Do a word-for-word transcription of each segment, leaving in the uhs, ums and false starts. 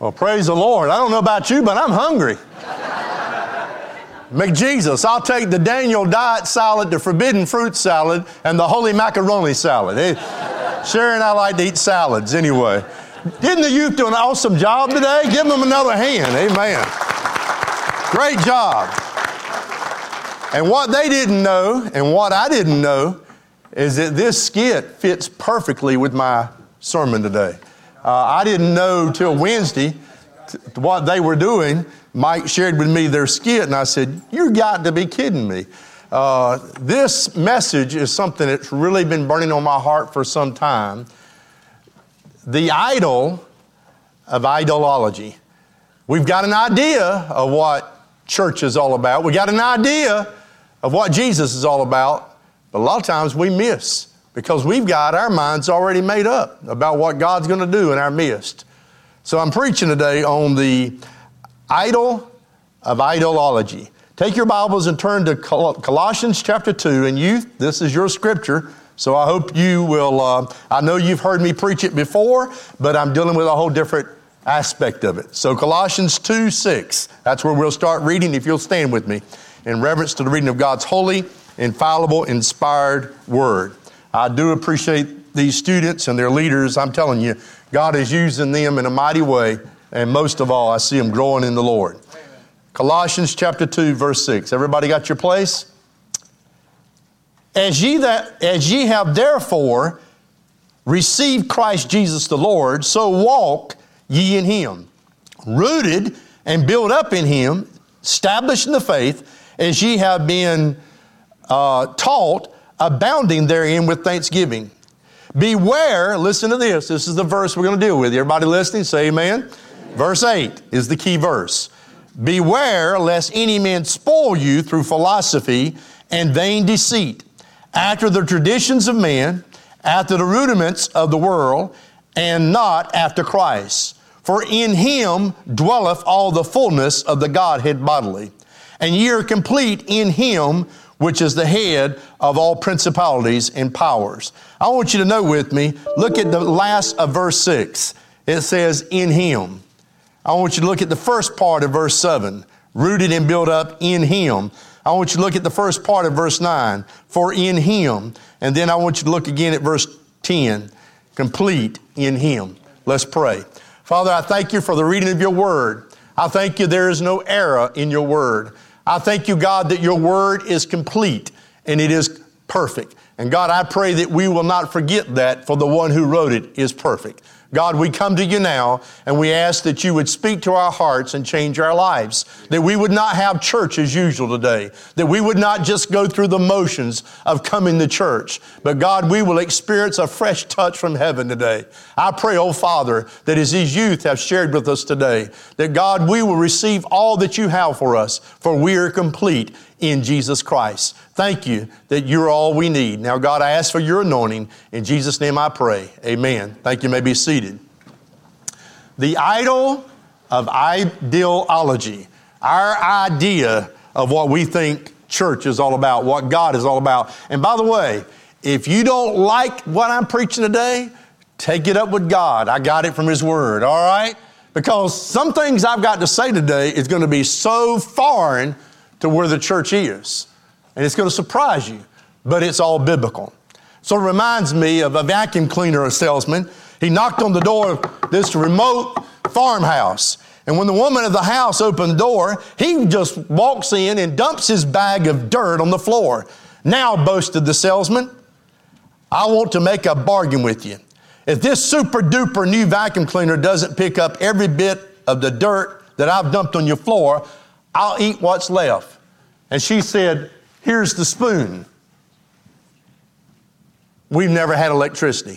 Well, praise the Lord. I don't know about you, but I'm hungry. McJesus, I'll take the Daniel diet salad, the forbidden fruit salad, and the holy macaroni salad. Hey, Sherry and I like to eat salads anyway. Didn't the youth do an awesome job today? Give them another hand. Amen. Great job. And what they didn't know, and what I didn't know, is that this skit fits perfectly with my sermon today. Uh, I didn't know till Wednesday t- what they were doing. Mike shared with me their skit, and I said, you got to be kidding me. Uh, this message is something that's really been burning on my heart for some time. The idol of idolology. We've got an idea of what church is all about. We got an idea of what Jesus is all about, but a lot of times we miss because we've got our minds already made up about what God's going to do in our midst. So I'm preaching today on the idol of idolology. Take your Bibles and turn to Col- Colossians chapter two. And youth, this is your scripture. So I hope you will, uh, I know you've heard me preach it before, but I'm dealing with a whole different aspect of it. So Colossians two six, that's where we'll start reading, if you'll stand with me, in reverence to the reading of God's holy, infallible, inspired word. I do appreciate these students and their leaders. I'm telling you, God is using them in a mighty way, and most of all, I see them growing in the Lord. Amen. Colossians chapter two, verse six. Everybody got your place? As ye that, as ye have therefore received Christ Jesus the Lord, so walk ye in him, rooted and built up in him, established in the faith, as ye have been uh, taught, abounding therein with thanksgiving. Beware, listen to this, this is the verse we're going to deal with. Everybody listening, say amen. Amen. Verse eight is the key verse. Beware lest any man spoil you through philosophy and vain deceit, after the traditions of man, after the rudiments of the world, and not after Christ. For in him dwelleth all the fullness of the Godhead bodily. And ye are complete in him, which is the head of all principalities and powers. I want you to note with me, look at the last of verse six. It says, in him. I want you to look at the first part of verse seven, rooted and built up in him. I want you to look at the first part of verse nine, for in him. And then I want you to look again at verse ten, complete in him. Let's pray. Father, I thank you for the reading of your word. I thank you there is no error in your word. I thank you, God, that your word is complete and it is perfect. And God, I pray that we will not forget that, for the one who wrote it is perfect. God, we come to you now and we ask that you would speak to our hearts and change our lives, that we would not have church as usual today, that we would not just go through the motions of coming to church, but God, we will experience a fresh touch from heaven today. I pray, oh Father, that as these youth have shared with us today, that God, we will receive all that you have for us, for we are complete in Jesus Christ. Thank you that you're all we need. Now, God, I ask for your anointing. In Jesus' name I pray. Amen. Thank you. You may be seated. The idol of ideology, our idea of what we think church is all about, what God is all about. And by the way, if you don't like what I'm preaching today, take it up with God. I got it from his word, all right? Because some things I've got to say today is going to be so foreign to where the church is. And it's going to surprise you, but it's all biblical. So it reminds me of a vacuum cleaner salesman. He knocked on the door of this remote farmhouse. And when the woman of the house opened the door, he just walks in and dumps his bag of dirt on the floor. Now, boasted the salesman, I want to make a bargain with you. If this super duper new vacuum cleaner doesn't pick up every bit of the dirt that I've dumped on your floor, I'll eat what's left. And she said, here's the spoon. We've never had electricity.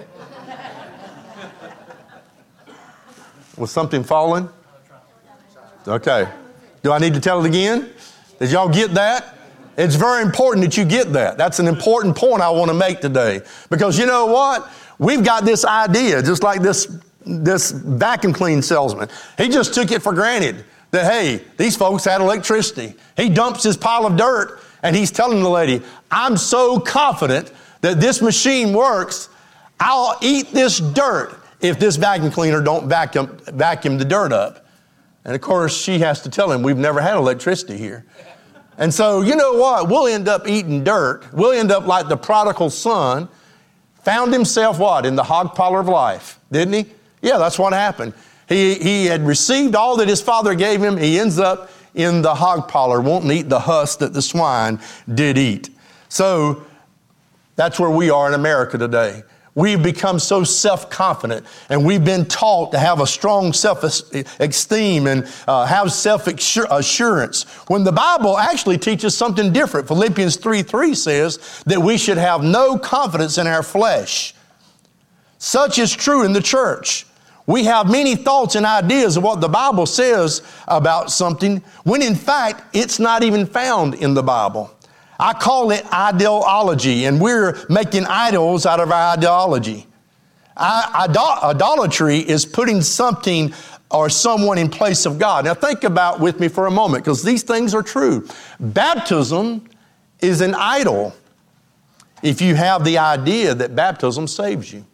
Was something falling? Okay. Do I need to tell it again? Did y'all get that? It's very important that you get that. That's an important point I want to make today. Because you know what? We've got this idea, just like this, this vacuum cleaner salesman. He just took it for granted that, hey, these folks had electricity. He dumps his pile of dirt and he's telling the lady, I'm so confident that this machine works, I'll eat this dirt if this vacuum cleaner don't vacuum, vacuum the dirt up. And of course, she has to tell him, we've never had electricity here. And so, you know what? We'll end up eating dirt. We'll end up like the prodigal son, found himself what? In the hog parlor of life, didn't he? Yeah, that's what happened. He, he had received all that his father gave him. He ends up in the hog parlor, won't eat the husk that the swine did eat. So that's where we are in America today. We've become so self-confident, and we've been taught to have a strong self-esteem and uh, have self-assurance, when the Bible actually teaches something different. Philippians three three says that we should have no confidence in our flesh. Such is true in the church. We have many thoughts and ideas of what the Bible says about something, when in fact it's not even found in the Bible. I call it ideology, and we're making idols out of our ideology. I, idol- idolatry is putting something or someone in place of God. Now think about with me for a moment, because these things are true. Baptism is an idol if you have the idea that baptism saves you.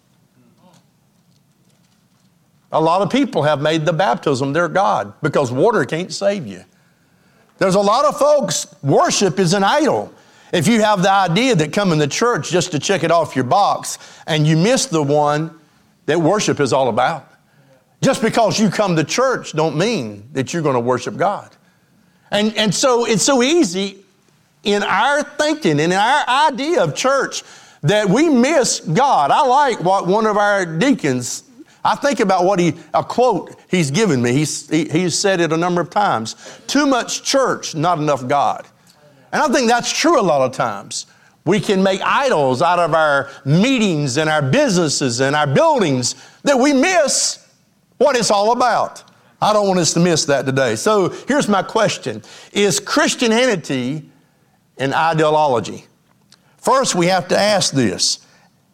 A lot of people have made the baptism their God because water can't save you. There's a lot of folks, worship is an idol. If you have the idea that coming to church just to check it off your box, and you miss the one that worship is all about. Just because you come to church don't mean that you're going to worship God. And, and so it's so easy in our thinking and in our idea of church that we miss God. I like what one of our deacons, I think about what he, a quote he's given me. He's, he, he's said it a number of times. Too much church, not enough God. And I think that's true a lot of times. We can make idols out of our meetings and our businesses and our buildings that we miss what it's all about. I don't want us to miss that today. So here's my question. Is Christianity an ideology? First, we have to ask this.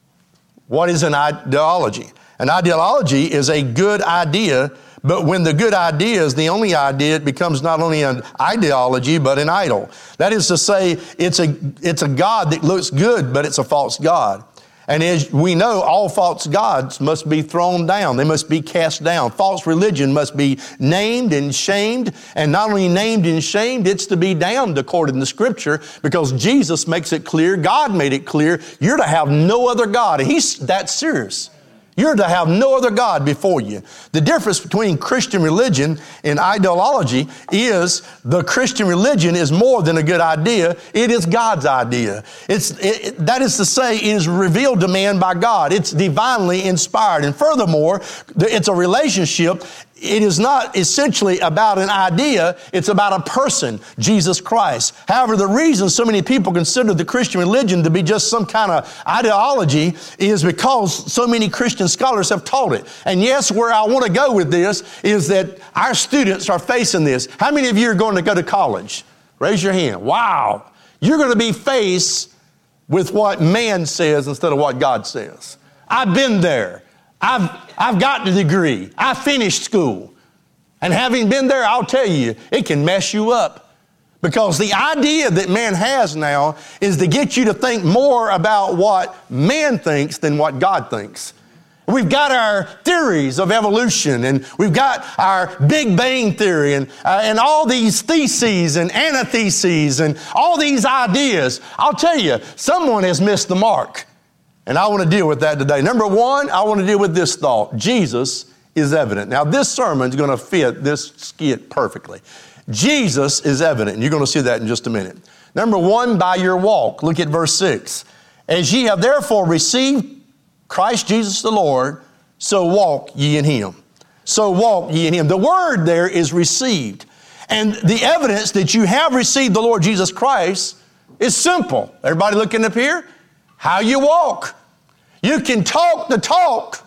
What is an ideology? An ideology is a good idea, but when the good idea is the only idea, it becomes not only an ideology, but an idol. That is to say, it's a, it's a God that looks good, but it's a false God. And as we know, all false gods must be thrown down. They must be cast down. False religion must be named and shamed. And not only named and shamed, it's to be damned according to Scripture, because Jesus makes it clear, God made it clear, you're to have no other God. And He's that serious. You're to have no other God before you. The difference between Christian religion and ideology is the Christian religion is more than a good idea. It is God's idea. It's, it, that is to say, it is revealed to man by God. It's divinely inspired. And furthermore, it's a relationship. It is not essentially about an idea. It's about a person, Jesus Christ. However, the reason so many people consider the Christian religion to be just some kind of ideology is because so many Christian scholars have taught it. And yes, where I want to go with this is that our students are facing this. How many of you are going to go to college? Raise your hand. Wow. You're going to be faced with what man says instead of what God says. I've been there. I've, I've got the degree. I finished school. And having been there, I'll tell you, it can mess you up. Because the idea that man has now is to get you to think more about what man thinks than what God thinks. We've got our theories of evolution, and we've got our Big Bang theory, and, uh, and all these theses and antitheses and all these ideas. I'll tell you, someone has missed the mark. And I want to deal with that today. Number one, I want to deal with this thought. Jesus is evident. Now, this sermon is going to fit this skit perfectly. Jesus is evident, and you're going to see that in just a minute. Number one, by your walk. Look at verse six. As ye have therefore received Christ Jesus the Lord, so walk ye in Him. So walk ye in Him. The word there is received. And the evidence that you have received the Lord Jesus Christ is simple. Everybody looking up here? How you walk. You can talk the talk,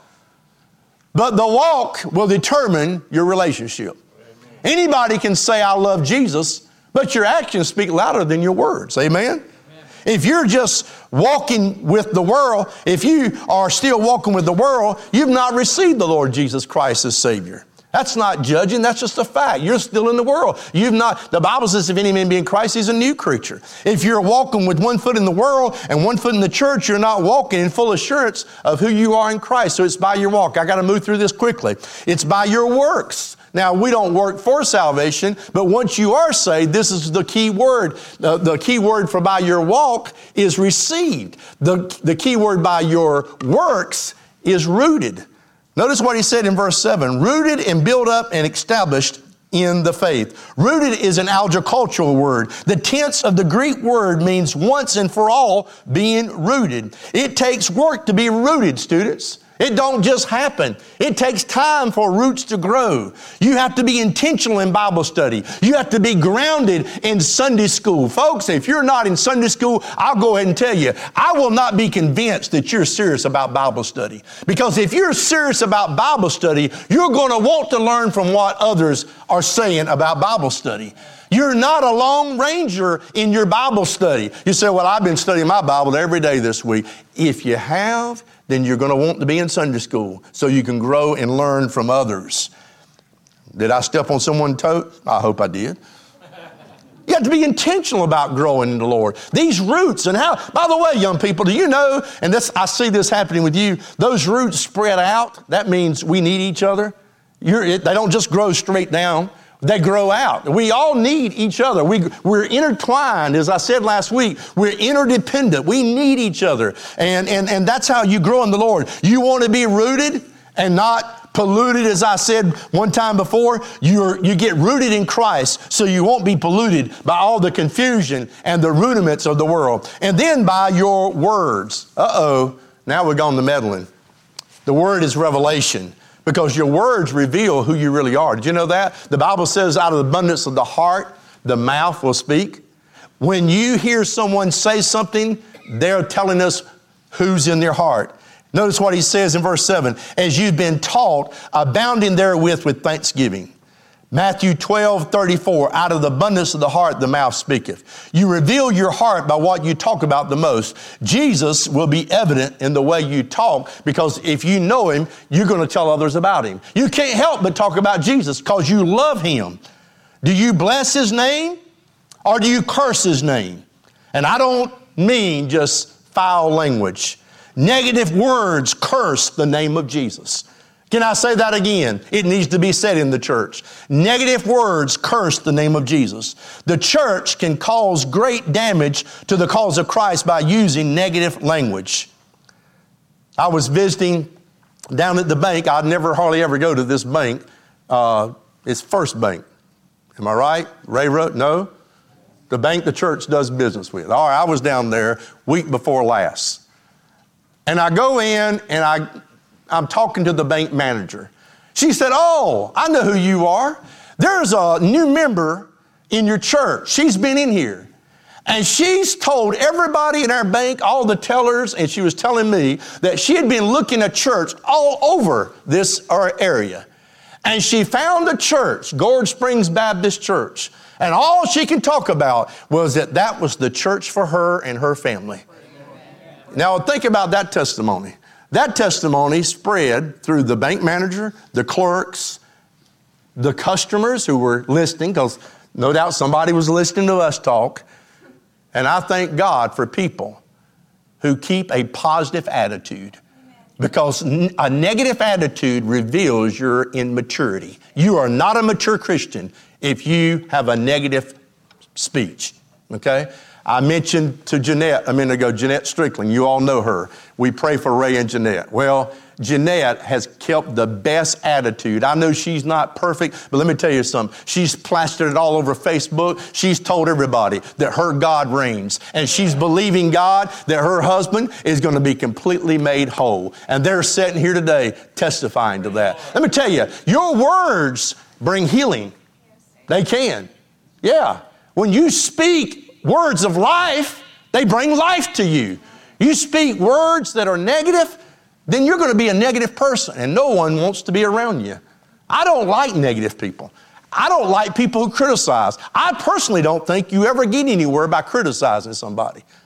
but the walk will determine your relationship. Amen. Anybody can say, I love Jesus, but your actions speak louder than your words. Amen? Amen? If you're just walking with the world, if you are still walking with the world, you've not received the Lord Jesus Christ as Savior. That's not judging. That's just a fact. You're still in the world. You've not, the Bible says if any man be in Christ, he's a new creature. If you're walking with one foot in the world and one foot in the church, you're not walking in full assurance of who you are in Christ. So it's by your walk. I got to move through this quickly. It's by your works. Now, we don't work for salvation, but once you are saved, this is the key word. The, the key word for by your walk is received. The, the key word by your works is rooted. Notice what he said in verse seven, rooted and built up and established in the faith. Rooted is an agricultural word. The tense of the Greek word means once and for all being rooted. It takes work to be rooted, students. It don't just happen. It takes time for roots to grow. You have to be intentional in Bible study. You have to be grounded in Sunday school. Folks, if you're not in Sunday school, I'll go ahead and tell you, I will not be convinced that you're serious about Bible study. Because if you're serious about Bible study, you're going to want to learn from what others are saying about Bible study. You're not a lone ranger in your Bible study. You say, well, I've been studying my Bible every day this week. If you have, then you're going to want to be in Sunday school so you can grow and learn from others. Did I step on someone's toe? I hope I did. You have to be intentional about growing in the Lord. These roots and how, by the way, young people, do you know, and this I see this happening with you, those roots spread out. That means we need each other. You're, it, they don't just grow straight down. They grow out. We all need each other. We, we're intertwined, as I said last week. We're interdependent. We need each other. And, and, and that's how you grow in the Lord. You want to be rooted and not polluted, as I said one time before. You're, you get rooted in Christ so you won't be polluted by all the confusion and the rudiments of the world. And then by your words. Uh-oh, now we're gone to meddling. The word is revelation. Because your words reveal who you really are. Did you know that? The Bible says out of the abundance of the heart, the mouth will speak. When you hear someone say something, they're telling us who's in their heart. Notice what he says in verse seven. As you've been taught, abounding therewith with thanksgiving. Matthew twelve thirty-four, out of the abundance of the heart, the mouth speaketh. You reveal your heart by what you talk about the most. Jesus will be evident in the way you talk, because if you know him, you're going to tell others about him. You can't help but talk about Jesus because you love him. Do you bless his name or do you curse his name? And I don't mean just foul language. Negative words curse the name of Jesus. Can I say that again? It needs to be said in the church. Negative words curse the name of Jesus. The church can cause great damage to the cause of Christ by using negative language. I was visiting down at the bank. I'd never hardly ever go to this bank. Uh, it's First Bank. Am I right? Ray Road? No? The bank the church does business with. All right, I was down there week before last. And I go in and I... I'm talking to the bank manager. She said, oh, I know who you are. There's a new member in your church. She's been in here. And she's told everybody in our bank, all the tellers, and she was telling me that she had been looking at church all over this area. And she found a church, Gorge Springs Baptist Church. And all she could talk about was that that was the church for her and her family. Now think about that testimony. That testimony spread through the bank manager, the clerks, the customers who were listening, because no doubt somebody was listening to us talk. And I thank God for people who keep a positive attitude, because a negative attitude reveals your immaturity. You are not a mature Christian if you have a negative speech, okay? I mentioned to Jeanette a minute ago, Jeanette Strickland. You all know her. We pray for Ray and Jeanette. Well, Jeanette has kept the best attitude. I know she's not perfect, but let me tell you something. She's plastered it all over Facebook. She's told everybody that her God reigns. And she's believing God that her husband is going to be completely made whole. And they're sitting here today testifying to that. Let me tell you, your words bring healing. They can. Yeah. When you speak words of life, they bring life to you. You speak words that are negative, then you're going to be a negative person, and no one wants to be around you. I don't like negative people. I don't like people who criticize. I personally don't think you ever get anywhere by criticizing somebody.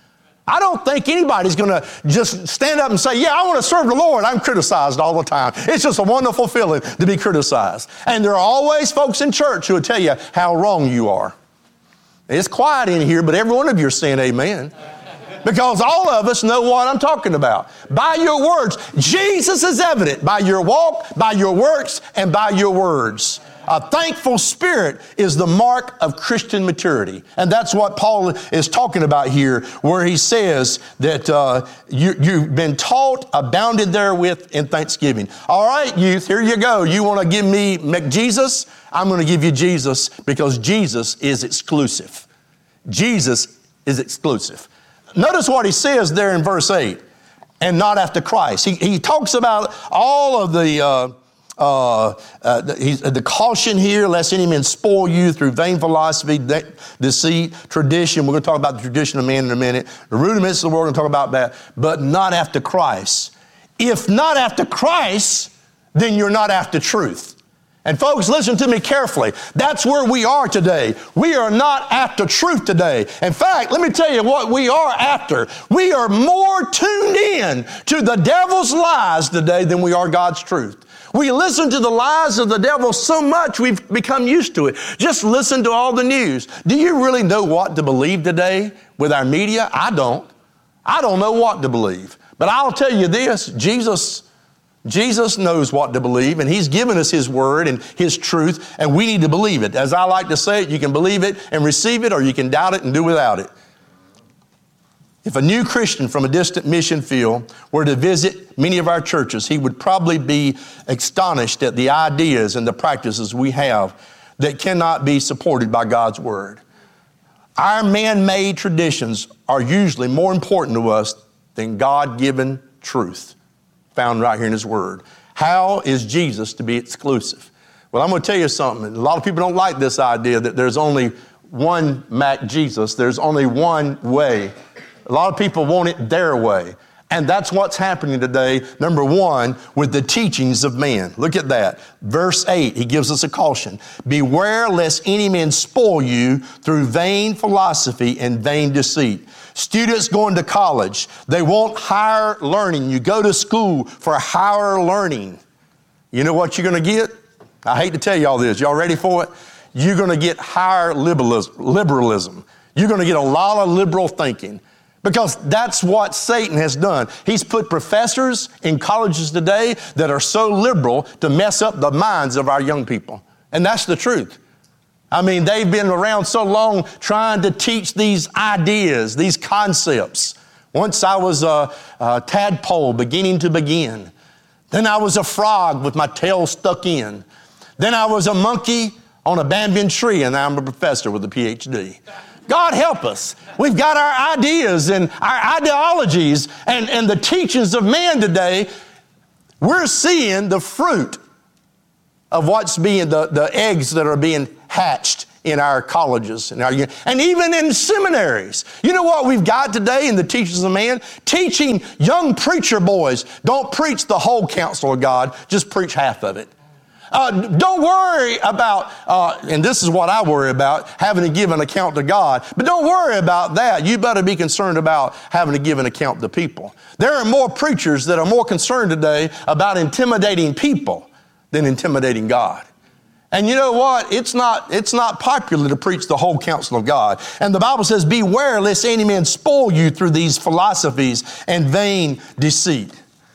I don't think anybody's going to just stand up and say, yeah, I want to serve the Lord. I'm criticized all the time. It's just a wonderful feeling to be criticized. And there are always folks in church who will tell you how wrong you are. It's quiet in here, but every one of you are saying amen. Because all of us know what I'm talking about. By your words, Jesus is evident by your walk, by your works, and by your words. A thankful spirit is the mark of Christian maturity. And that's what Paul is talking about here, where he says that uh, you, you've been taught, abounded therewith in thanksgiving. All right, youth, here you go. You want to give me Jesus? I'm going to give you Jesus because Jesus is exclusive. Jesus is exclusive. Notice what he says there in verse eight, and not after Christ. He, he talks about all of the... Uh, Uh, uh, the, he's, uh, the caution here, lest any man spoil you through vain philosophy, de- deceit, tradition. We're going to talk about the tradition of man in a minute. The rudiments of the world, we're going to talk about that. But not after Christ. If not after Christ, then you're not after truth. And folks, listen to me carefully. That's where we are today. We are not after truth today. In fact, let me tell you what we are after. We are more tuned in to the devil's lies today than we are God's truth. We listen to the lies of the devil so much we've become used to it. Just listen to all the news. Do you really know what to believe today with our media? I don't. I don't know what to believe. But I'll tell you this, Jesus, Jesus knows what to believe, and He's given us His word and His truth, and we need to believe it. As I like to say it, you can believe it and receive it, or you can doubt it and do without it. If a new Christian from a distant mission field were to visit many of our churches, he would probably be astonished at the ideas and the practices we have that cannot be supported by God's word. Our man-made traditions are usually more important to us than God-given truth found right here in His word. How is Jesus to be exclusive? Well, I'm going to tell you something. A lot of people don't like this idea that there's only one Mac Jesus. There's only one way. A lot of people want it their way. And that's what's happening today, number one, with the teachings of man. Look at that. Verse eight, he gives us a caution. Beware lest any man spoil you through vain philosophy and vain deceit. Students going to college, they want higher learning. You go to school for higher learning. You know what you're going to get? I hate to tell you all this. Y'all ready for it? You're going to get higher liberalism. You're going to get a lot of liberal thinking. Because that's what Satan has done. He's put professors in colleges today that are so liberal to mess up the minds of our young people. And that's the truth. I mean, they've been around so long trying to teach these ideas, these concepts. Once I was a, a tadpole beginning to begin. Then I was a frog with my tail stuck in. Then I was a monkey on a bamboo tree, and now I'm a professor with a P H D. God help us. We've got our ideas and our ideologies and, and the teachings of man today. We're seeing the fruit of what's being, the, the eggs that are being hatched in our colleges and, our, and even in seminaries. You know what we've got today in the teachings of man? Teaching young preacher boys, don't preach the whole counsel of God, just preach half of it. Uh, don't worry about, uh, and this is what I worry about, having to give an account to God. But don't worry about that. You better be concerned about having to give an account to people. There are more preachers that are more concerned today about intimidating people than intimidating God. And you know what? It's not, it's not popular to preach the whole counsel of God. And the Bible says, beware lest any man spoil you through these philosophies and vain deceit.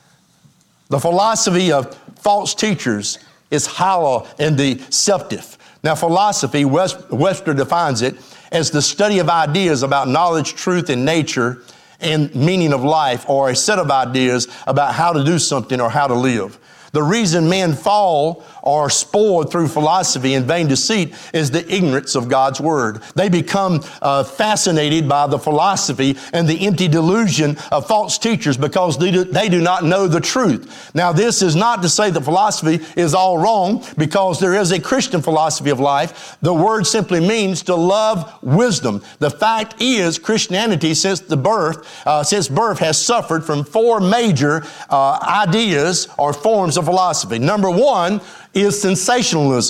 The philosophy of false teachers is hollow and deceptive. Now, philosophy, West, Webster defines it as the study of ideas about knowledge, truth, and nature and meaning of life, or a set of ideas about how to do something or how to live. The reason men fall or are spoiled through philosophy and vain deceit is the ignorance of God's word. They become uh, fascinated by the philosophy and the empty delusion of false teachers because they do, they do not know the truth. Now, this is not to say that philosophy is all wrong, because there is a Christian philosophy of life. The word simply means to love wisdom. The fact is, Christianity since the birth, uh, since birth has suffered from four major uh, ideas or forms of philosophy. Number one is sensationalism.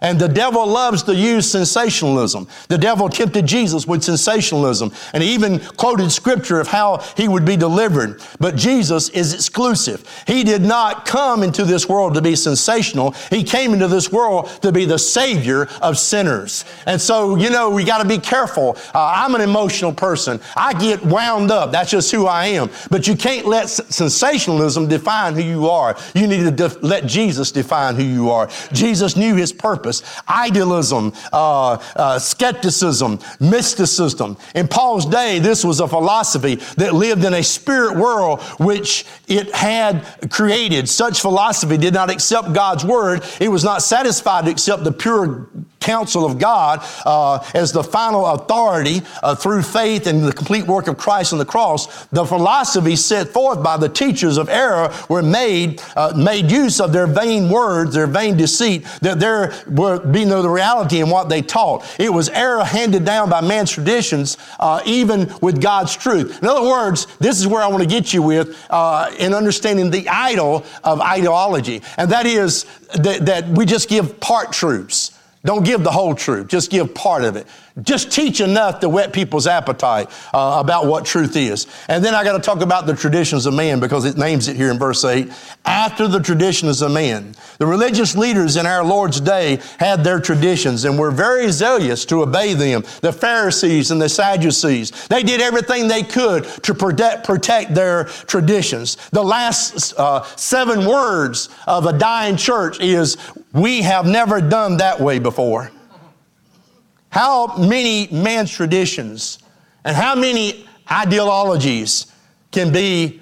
And the devil loves to use sensationalism. The devil tempted Jesus with sensationalism and he even quoted scripture of how he would be delivered. But Jesus is exclusive. He did not come into this world to be sensational. He came into this world to be the Savior of sinners. And so, you know, we got to be careful. Uh, I'm an emotional person. I get wound up. That's just who I am. But you can't let sensationalism define who you are. You need to def- let Jesus define who you are. Jesus knew his purpose. Idealism, uh, uh, skepticism, mysticism. In Paul's day, this was a philosophy that lived in a spirit world which it had created. Such philosophy did not accept God's word. It was not satisfied to accept the pure counsel of God uh, as the final authority uh, through faith in the complete work of Christ on the cross. The philosophy set forth by the teachers of error were made uh, made use of their vain words, their vain deceit, that there would be no reality in what they taught. It was error handed down by man's traditions, uh, even with God's truth. In other words, this is where I want to get you with uh, in understanding the idol of ideology, and that is that, that we just give part truths. Don't give the whole truth. Just give part of it. Just teach enough to whet people's appetite uh, about what truth is. And then I got to talk about the traditions of man because it names it here in verse eight. After the traditions of man. The religious leaders in our Lord's day had their traditions and were very zealous to obey them. The Pharisees and the Sadducees. They did everything they could to protect, protect their traditions. The last uh, seven words of a dying church is, "We have never done that way before." How many man's traditions and how many ideologies can be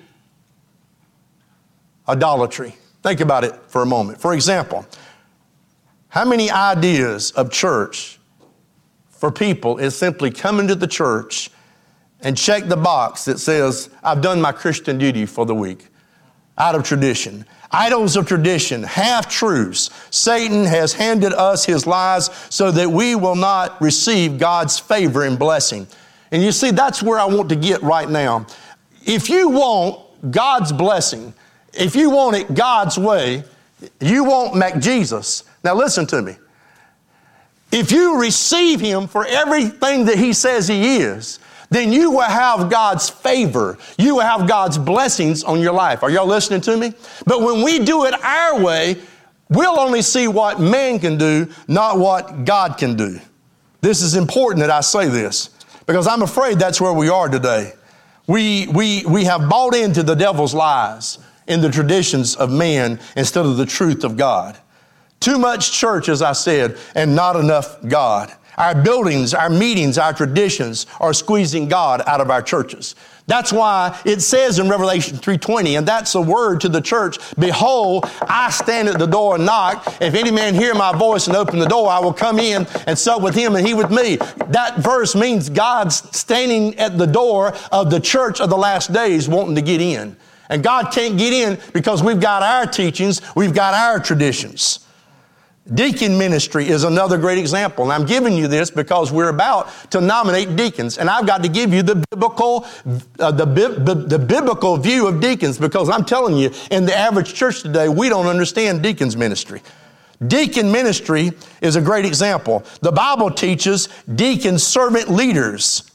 idolatry? Think about it for a moment. For example, how many ideas of church for people is simply coming to the church and check the box that says, "I've done my Christian duty for the week," out of tradition. Idols of tradition, half-truths. Satan has handed us his lies so that we will not receive God's favor and blessing. And you see, that's where I want to get right now. If you want God's blessing, if you want it God's way, you want McJesus. Now listen to me. If you receive him for everything that he says he is, then you will have God's favor. You will have God's blessings on your life. Are y'all listening to me? But when we do it our way, we'll only see what man can do, not what God can do. This is important that I say this because I'm afraid that's where we are today. We, we, we have bought into the devil's lies in the traditions of man instead of the truth of God. Too much church, as I said, and not enough God. Our buildings, our meetings, our traditions are squeezing God out of our churches. That's why it says in Revelation three twenty, and that's a word to the church, "Behold, I stand at the door and knock. If any man hear my voice and open the door, I will come in and sup with him and he with me." That verse means God's standing at the door of the church of the last days wanting to get in. And God can't get in because we've got our teachings, we've got our traditions. Deacon ministry is another great example. And I'm giving you this because we're about to nominate deacons. And I've got to give you the biblical, uh, the, bi- the biblical view of deacons because I'm telling you, in the average church today, we don't understand deacons ministry. Deacon ministry is a great example. The Bible teaches deacon servant leaders,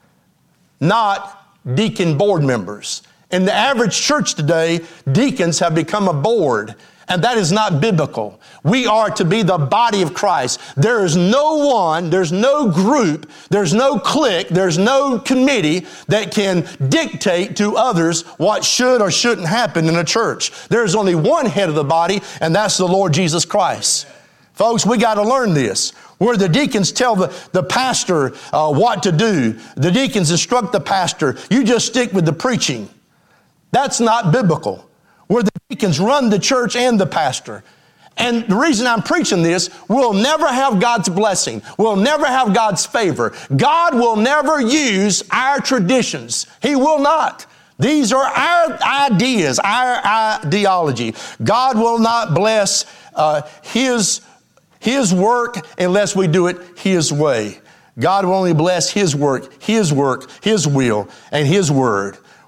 not deacon board members. In the average church today, deacons have become a board. And that is not biblical. We are to be the body of Christ. There is no one, there's no group, there's no clique, there's no committee that can dictate to others what should or shouldn't happen in a church. There's only one head of the body, and that's the Lord Jesus Christ. Folks, we got to learn this. Where the deacons tell the, the pastor uh, what to do, the deacons instruct the pastor, you just stick with the preaching. That's not biblical. Where the deacons run the church and the pastor. And the reason I'm preaching this, we'll never have God's blessing. We'll never have God's favor. God will never use our traditions. He will not. These are our ideas, our ideology. God will not bless uh, His, His work unless we do it His way. God will only bless His work, His work, His will, and His word.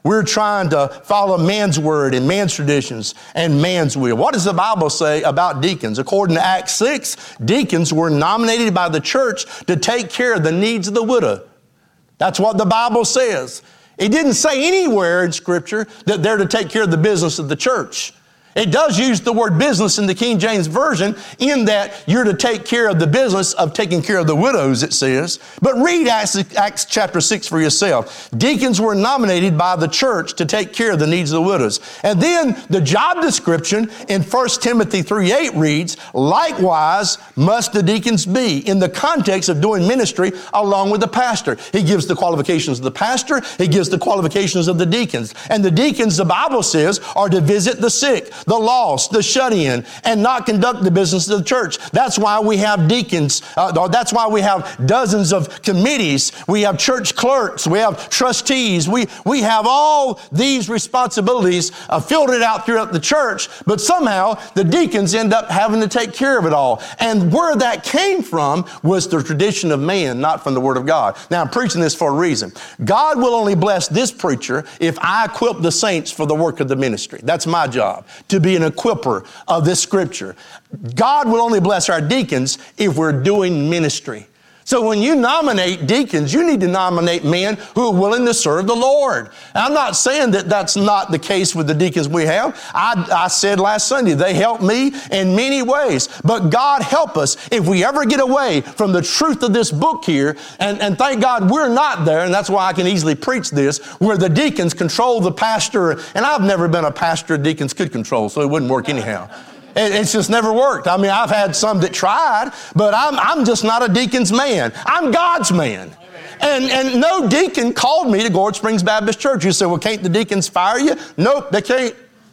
We're trying to follow man's word and man's traditions and man's will. What does the Bible say about deacons? According to Acts six, deacons were nominated by the church to take care of the needs of the widow. That's what the Bible says. It didn't say anywhere in Scripture that they're to take care of the business of the church. It does use the word business in the King James Version in that you're to take care of the business of taking care of the widows, it says. But read Acts, Acts chapter six for yourself. Deacons were nominated by the church to take care of the needs of the widows. And then the job description in First Timothy three eight reads, likewise must the deacons be, in the context of doing ministry along with the pastor. He gives the qualifications of the pastor. He gives the qualifications of the deacons. And the deacons, the Bible says, are to visit the sick, the lost, the shut-in, and not conduct the business of the church. That's why we have deacons. Uh, that's why we have dozens of committees. We have church clerks. We have trustees. We, we have all these responsibilities uh, filtered out throughout the church, but somehow the deacons end up having to take care of it all. And where that came from was the tradition of man, not from the Word of God. Now, I'm preaching this for a reason. God will only bless this preacher if I equip the saints for the work of the ministry. That's my job, to be an equiper of this Scripture. God will only bless our deacons if we're doing ministry. So when you nominate deacons, you need to nominate men who are willing to serve the Lord. I'm not saying that that's not the case with the deacons we have. I, I said last Sunday, they help me in many ways. But God help us if we ever get away from the truth of this book here. And, and thank God we're not there. And that's why I can easily preach this, where the deacons control the pastor. And I've never been a pastor deacons could control, so it wouldn't work anyhow. It's just never worked. I mean, I've had some that tried, but I'm, I'm just not a deacon's man. I'm God's man. And, and no deacon called me to Gourd Springs Baptist Church. You say, well, can't the deacons fire you? Nope, they can't.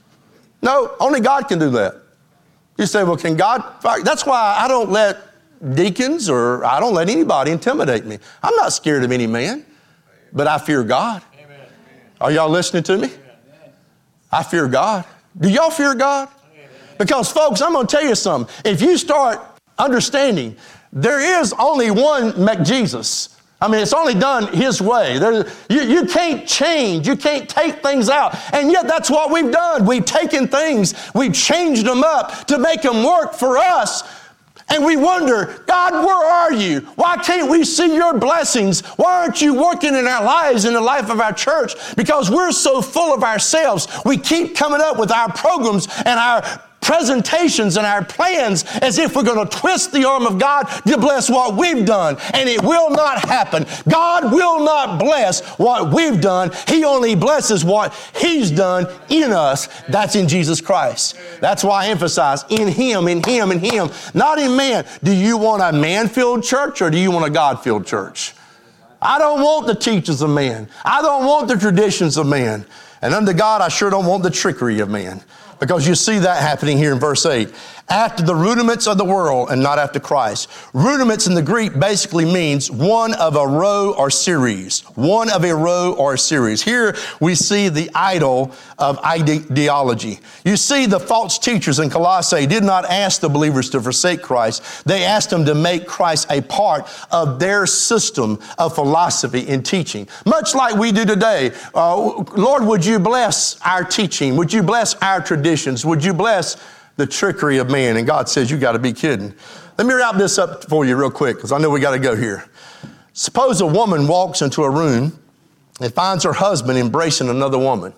No, only God can do that. You say, well, can God fire you? That's why I don't let deacons or I don't let anybody intimidate me. I'm not scared of any man, but I fear God. Amen. Are y'all listening to me? Amen. I fear God. Do y'all fear God? Because, folks, I'm going to tell you something. If you start understanding there is only one McJesus, I mean, it's only done His way. There, you, you can't change. You can't take things out. And yet that's what we've done. We've taken things, we've changed them up to make them work for us. And we wonder, God, where are you? Why can't we see your blessings? Why aren't you working in our lives, in the life of our church? Because we're so full of ourselves. We keep coming up with our programs and our presentations and our plans as if we're going to twist the arm of God to bless what we've done. And it will not happen. God will not bless what we've done. He only blesses what He's done in us. That's in Jesus Christ. That's why I emphasize in Him, in Him, in Him, not in man. Do you want a man-filled church or do you want a God-filled church? I don't want the teachings of man. I don't want the traditions of man. And under God, I sure don't want the trickery of man. Because you see that happening here in verse eight. After the rudiments of the world and not after Christ. Rudiments in the Greek basically means one of a row or series. One of a row or a series. Here we see the idol of ideology. You see, the false teachers in Colossae did not ask the believers to forsake Christ. They asked them to make Christ a part of their system of philosophy and teaching. Much like we do today. Uh, Lord, would you bless our teaching? Would you bless our traditions? Would you bless the trickery of man? And God says, you got to be kidding. Let me wrap this up for you real quick, because I know we got to go here. Suppose a woman walks into a room and finds her husband embracing another woman.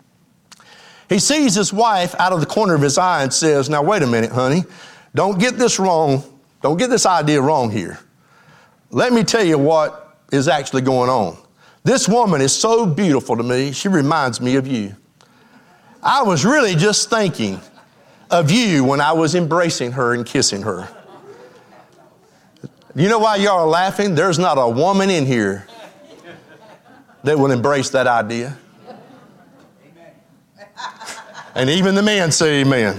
He sees his wife out of the corner of his eye and says, now wait a minute, honey. Don't get this wrong. Don't get this idea wrong here. Let me tell you what is actually going on. This woman is so beautiful to me. She reminds me of you. I was really just thinking of you when I was embracing her and kissing her. You know why y'all are laughing? There's not a woman in here that will embrace that idea. And even the men say amen.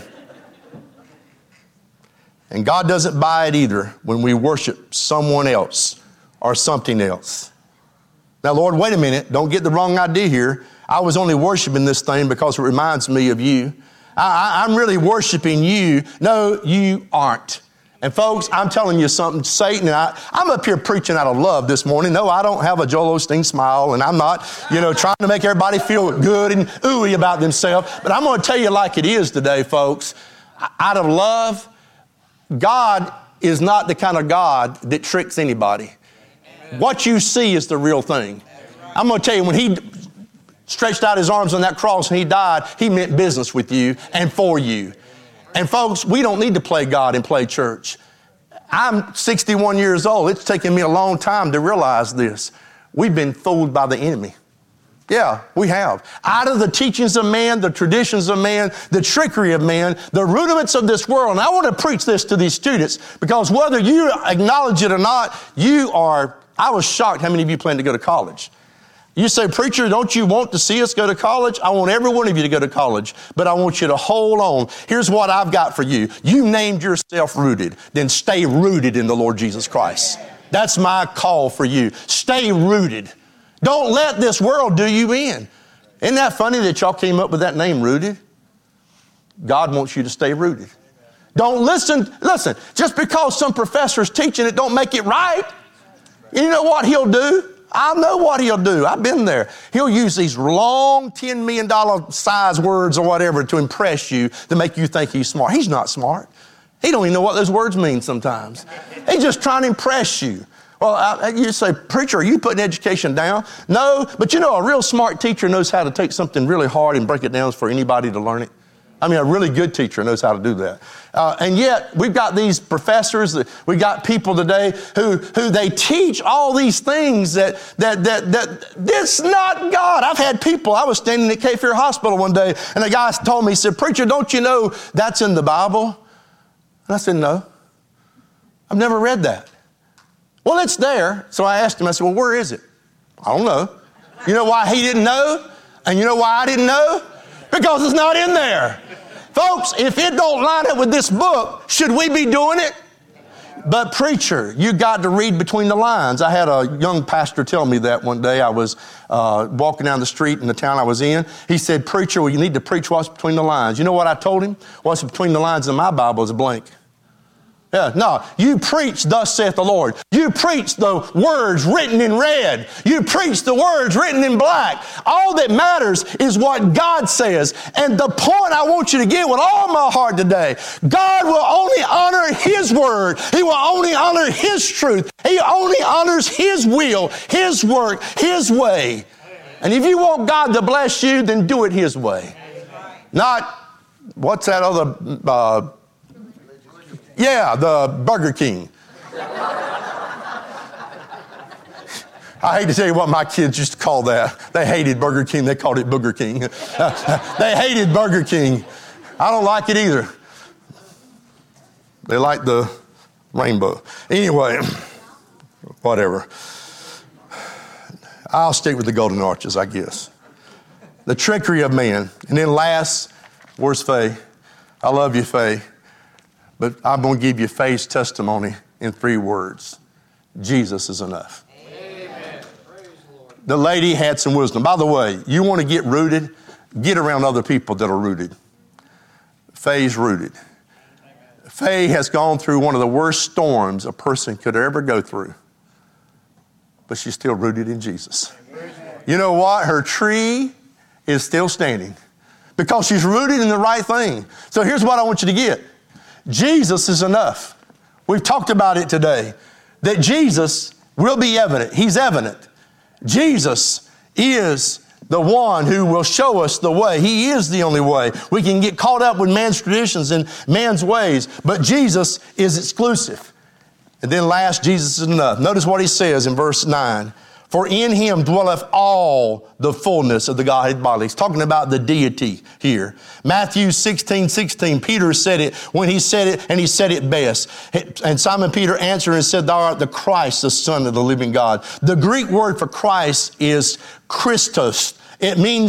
And God doesn't buy it either when we worship someone else or something else. Now, Lord, wait a minute. Don't get the wrong idea here. I was only worshiping this thing because it reminds me of you. I, I'm really worshiping you. No, you aren't. And folks, I'm telling you something, Satan, and I, I'm up here preaching out of love this morning. No, I don't have a Joel Osteen smile, and I'm not, you know, trying to make everybody feel good and ooey about themselves. But I'm going to tell you like it is today, folks. Out of love, God is not the kind of God that tricks anybody. Amen. What you see is the real thing. I'm going to tell you, when he stretched out his arms on that cross and he died, he meant business with you and for you. And folks, we don't need to play God and play church. I'm sixty-one years old. It's taken me a long time to realize this. We've been fooled by the enemy. Yeah, we have. Out of the teachings of man, the traditions of man, the trickery of man, the rudiments of this world. And I want to preach this to these students because whether you acknowledge it or not, you are, I was shocked how many of you plan to go to college. You say, preacher, don't you want to see us go to college? I want every one of you to go to college, but I want you to hold on. Here's what I've got for you. You named yourself rooted, then stay rooted in the Lord Jesus Christ. That's my call for you. Stay rooted. Don't let this world do you in. Isn't that funny that y'all came up with that name, rooted? God wants you to stay rooted. Don't listen, listen, just because some professor's teaching it don't make it right. You know what he'll do? I know what he'll do. I've been there. He'll use these long ten million dollars size words or whatever to impress you, to make you think he's smart. He's not smart. He don't even know what those words mean sometimes. He's just trying to impress you. Well, I, you say, preacher, are you putting education down? No, but you know, a real smart teacher knows how to take something really hard and break it down for anybody to learn it. I mean, a really good teacher knows how to do that. Uh, and yet, we've got these professors, we've got people today who, who they teach all these things that, that, that, that, that's not God. I've had people, I was standing at Cape Fear Hospital one day, and a guy told me, he said, preacher, don't you know that's in the Bible? And I said, no, I've never read that. Well, it's there. So I asked him, I said, well, where is it? I don't know. You know why he didn't know? And you know why I didn't know? Because it's not in there. Folks, if it don't line up with this book, should we be doing it? But preacher, you got to read between the lines. I had a young pastor tell me that one day. I was uh, walking down the street in the town I was in. He said, preacher, well, you need to preach what's between the lines. You know what I told him? What's between the lines in my Bible is blank. Yeah, no, you preach, thus saith the Lord. You preach the words written in red. You preach the words written in black. All that matters is what God says. And the point I want you to get with all my heart today, God will only honor His word. He will only honor His truth. He only honors His will, His work, His way. And if you want God to bless you, then do it His way. Not, what's that other... Uh, Yeah, the Burger King. I hate to tell you what my kids used to call that. They hated Burger King. They called it Booger King. They hated Burger King. I don't like it either. They like the rainbow. Anyway, whatever. I'll stick with the golden arches, I guess. The trickery of man. And then last, where's Faye? I love you, Faye. But I'm going to give you Faye's testimony in three words. Jesus is enough. Amen. The lady had some wisdom. By the way, you want to get rooted? Get around other people that are rooted. Faye's rooted. Faye has gone through one of the worst storms a person could ever go through. But she's still rooted in Jesus. You know what? Her tree is still standing because she's rooted in the right thing. So here's what I want you to get. Jesus is enough. We've talked about it today, that Jesus will be evident. He's evident. Jesus is the one who will show us the way. He is the only way. We can get caught up with man's traditions and man's ways, but Jesus is exclusive. And then last, Jesus is enough. Notice what he says in verse nine. For in him dwelleth all the fullness of the Godhead bodily. He's talking about the deity here. Matthew sixteen sixteen, Peter said it when he said it, and he said it best. And Simon Peter answered and said, thou art the Christ, the Son of the living God. The Greek word for Christ is Christos. It means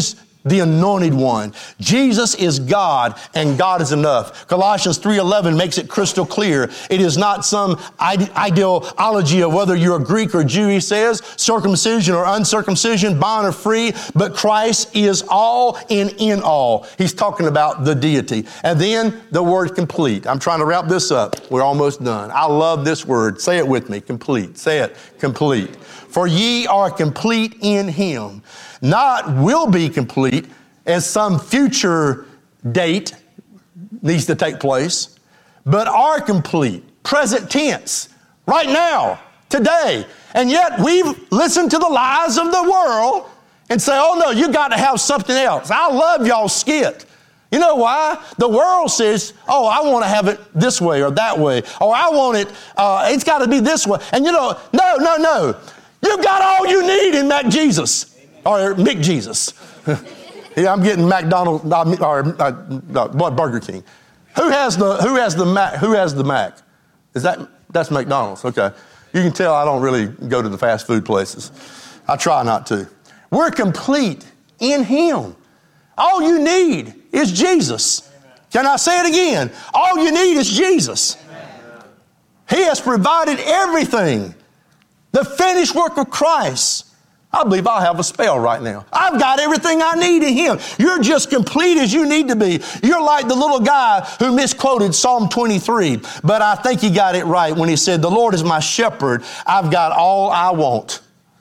the anointed one. Jesus is God, and God is enough. Colossians three eleven makes it crystal clear. It is not some ide- ideology of whether you're a Greek or Jew, he says, circumcision or uncircumcision, bond or free, but Christ is all and in all. He's talking about the deity. And then the word complete. I'm trying to wrap this up. We're almost done. I love this word. Say it with me. Complete. Say it. Complete. For ye are complete in him. Not will be complete as some future date needs to take place, but are complete. Present tense. Right now. Today. And yet we've listened to the lies of the world and say, oh no, you got to have something else. I love y'all's skit. You know why? The world says, oh, I want to have it this way or that way. Or I want it, uh, it's got to be this way. And you know, no, no, no. You got all you need in Mac Jesus. Or Mick Jesus. Yeah, I'm getting McDonald's or uh, uh, Burger King. Who has the who has the Mac? Who has the Mac? Is that that's McDonald's? Okay. You can tell I don't really go to the fast food places. I try not to. We're complete in him. All you need is Jesus. Can I say it again? All you need is Jesus. He has provided everything. The finished work of Christ. I believe I'll have a spell right now. I've got everything I need in him. You're just complete as you need to be. You're like the little guy who misquoted Psalm twenty-three, but I think he got it right when he said, the Lord is my shepherd. I've got all I want.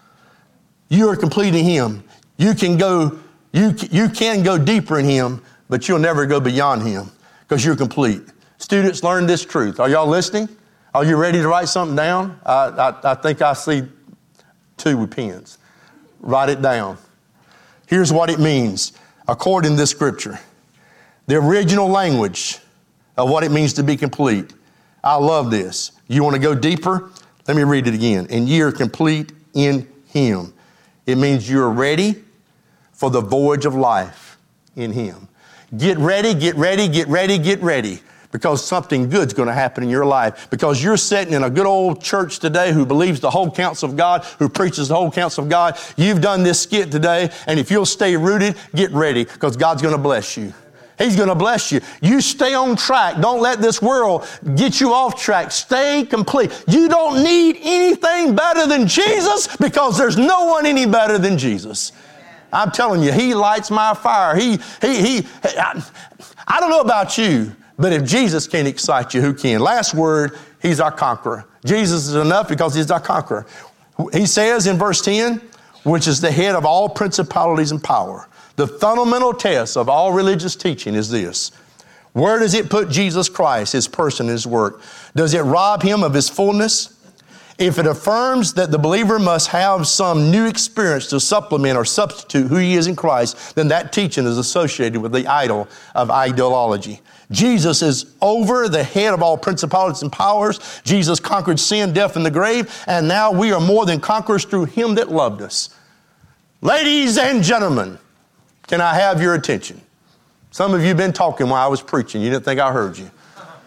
You are complete in him. You can go, you, you can go deeper in him, but you'll never go beyond him because you're complete. Students, learn this truth. Are y'all listening? Are you ready to write something down? I, I, I think I see two with pens. Write it down. Here's what it means according to this scripture. The original language of what it means to be complete. I love this. You want to go deeper? Let me read it again. And ye are complete in him. It means you're ready for the voyage of life in him. Get ready, get ready, get ready, get ready. Because something good's going to happen in your life. Because you're sitting in a good old church today who believes the whole counsel of God, who preaches the whole counsel of God. You've done this skit today, and if you'll stay rooted, get ready, because God's going to bless you. He's going to bless you. You stay on track. Don't let this world get you off track. Stay complete. You don't need anything better than Jesus, because there's no one any better than Jesus. I'm telling you, he lights my fire. He, he, he, I, I don't know about you, but if Jesus can't excite you, who can? Last word, he's our conqueror. Jesus is enough because he's our conqueror. He says in verse ten, which is the head of all principalities and power. The fundamental test of all religious teaching is this. Where does it put Jesus Christ, his person, his work? Does it rob him of his fullness? If it affirms that the believer must have some new experience to supplement or substitute who he is in Christ, then that teaching is associated with the idol of ideology. Jesus is over the head of all principalities and powers. Jesus conquered sin, death, and the grave, and now we are more than conquerors through him that loved us. Ladies and gentlemen, can I have your attention? Some of you have been talking while I was preaching. You didn't think I heard you.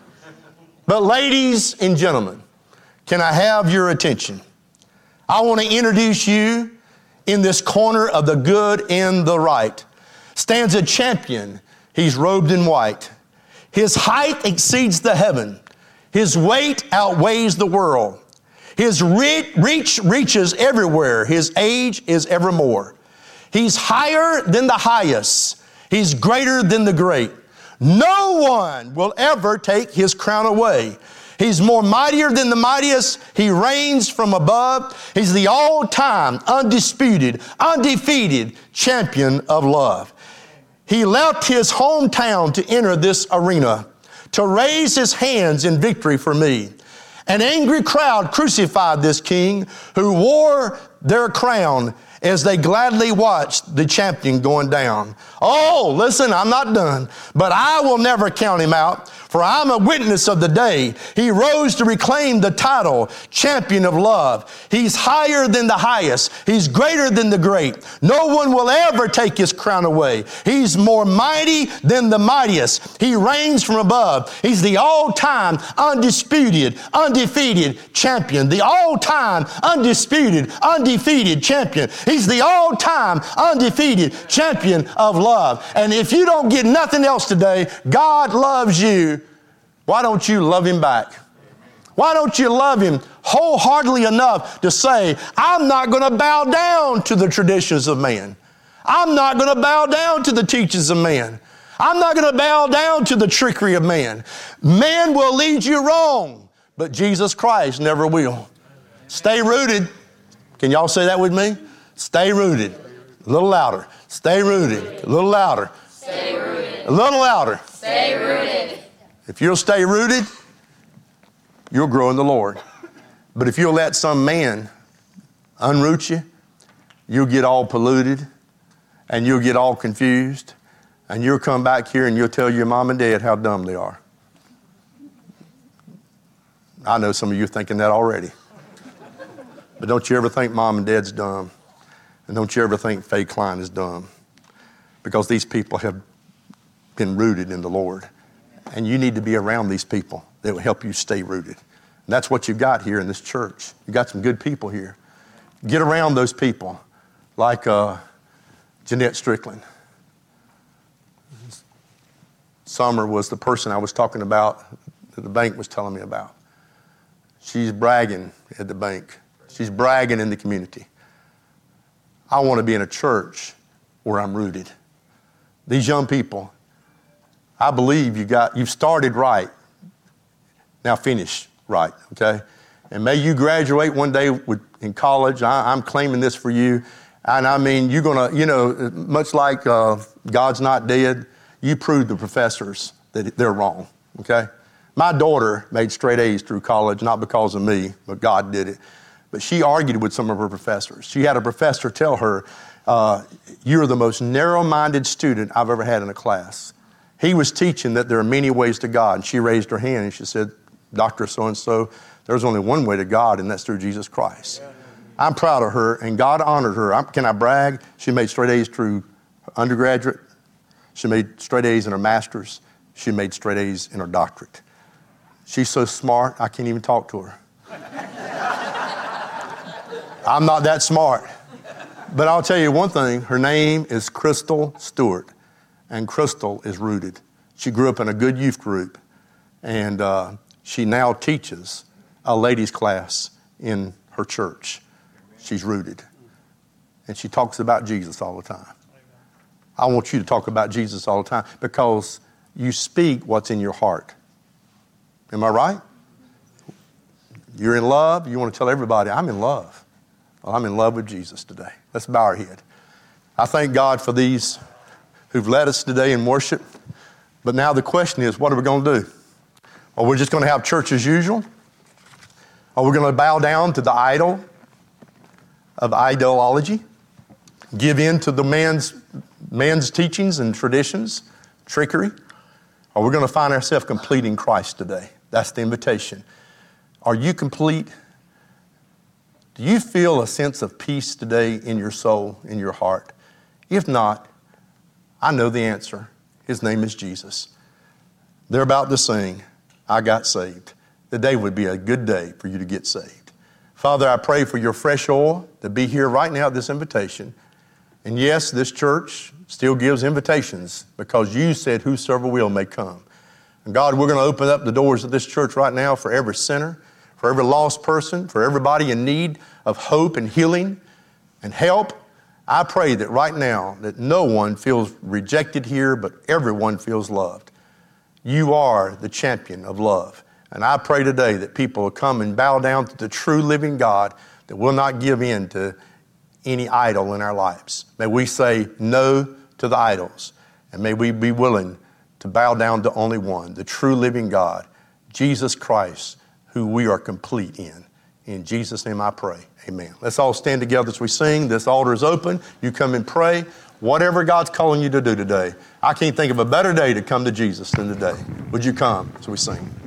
But ladies and gentlemen, can I have your attention? I want to introduce you in this corner of the good and the right. Stands a champion. He's robed in white. His height exceeds the heaven. His weight outweighs the world. His re- reach reaches everywhere. His age is evermore. He's higher than the highest. He's greater than the great. No one will ever take his crown away. He's more mightier than the mightiest. He reigns from above. He's the all-time, undisputed, undefeated champion of love. He left his hometown to enter this arena, to raise his hands in victory for me. An angry crowd crucified this king who wore their crown as they gladly watched the champion going down. Oh, listen, I'm not done, but I will never count him out, for I'm a witness of the day he rose to reclaim the title, champion of love. He's higher than the highest. He's greater than the great. No one will ever take his crown away. He's more mighty than the mightiest. He reigns from above. He's the all-time, undisputed, undefeated champion. The all-time, undisputed, undefeated champion. He's the all-time undefeated champion of love. And if you don't get nothing else today, God loves you. Why don't you love him back? Why don't you love him wholeheartedly enough to say, I'm not going to bow down to the traditions of man. I'm not going to bow down to the teachings of man. I'm not going to bow down to the trickery of man. Man will lead you wrong, but Jesus Christ never will. Stay rooted. Can y'all say that with me? Stay rooted. A little louder. Stay rooted. A little louder. Stay rooted. A little louder. Stay rooted. If you'll stay rooted, you'll grow in the Lord. But if you'll let some man unroot you, you'll get all polluted and you'll get all confused and you'll come back here and you'll tell your mom and dad how dumb they are. I know some of you are thinking that already. But don't you ever think mom and dad's dumb. And don't you ever think Faye Klein is dumb. Because these people have been rooted in the Lord. And you need to be around these people that will help you stay rooted. And that's what you've got here in this church. You've got some good people here. Get around those people like uh, Jeanette Strickland. Summer was the person I was talking about that the bank was telling me about. She's bragging at the bank. She's bragging in the community. I want to be in a church where I'm rooted. These young people, I believe you got, you've started right. Now finish right, okay? And may you graduate one day with, in college. I, I'm claiming this for you. And I mean, you're going to, you know, much like uh, God's not dead, you prove the professors that they're wrong, okay? My daughter made straight A's through college, not because of me, but God did it. But she argued with some of her professors. She had a professor tell her, uh, you're the most narrow-minded student I've ever had in a class. He was teaching that there are many ways to God. And she raised her hand and she said, Doctor so-and-so, there's only one way to God, and that's through Jesus Christ. I'm proud of her, and God honored her. I'm, can I brag? She made straight A's through undergraduate. She made straight A's in her master's. She made straight A's in her doctorate. She's so smart, I can't even talk to her. I'm not that smart. But I'll tell you one thing. Her name is Crystal Stewart. And Crystal is rooted. She grew up in a good youth group. And uh, she now teaches a ladies' class in her church. She's rooted. And she talks about Jesus all the time. I want you to talk about Jesus all the time because you speak what's in your heart. Am I right? You're in love. You want to tell everybody, I'm in love. Well, I'm in love with Jesus today. Let's bow our head. I thank God for these who've led us today in worship. But now the question is, what are we going to do? Are we just going to have church as usual? Are we going to bow down to the idol of ideology? Give in to the man's, man's teachings and traditions, trickery? Are we going to find ourselves complete in Christ today? That's the invitation. Are you complete? Do you feel a sense of peace today in your soul, in your heart? If not, I know the answer. His name is Jesus. They're about to sing, I Got Saved. The day would be a good day for you to get saved. Father, I pray for your fresh oil to be here right now at this invitation. And yes, this church still gives invitations because you said whosoever will may come. And God, we're going to open up the doors of this church right now for every sinner, for every lost person, for everybody in need of hope and healing and help. I pray that right now that no one feels rejected here, but everyone feels loved. You are the champion of love. And I pray today that people will come and bow down to the true living God that will not give in to any idol in our lives. May we say no to the idols. And may we be willing to bow down to only one, the true living God, Jesus Christ, who we are complete in. In Jesus' name I pray. Amen. Let's all stand together as we sing. This altar is open. You come and pray. Whatever God's calling you to do today. I can't think of a better day to come to Jesus than today. Would you come as we sing?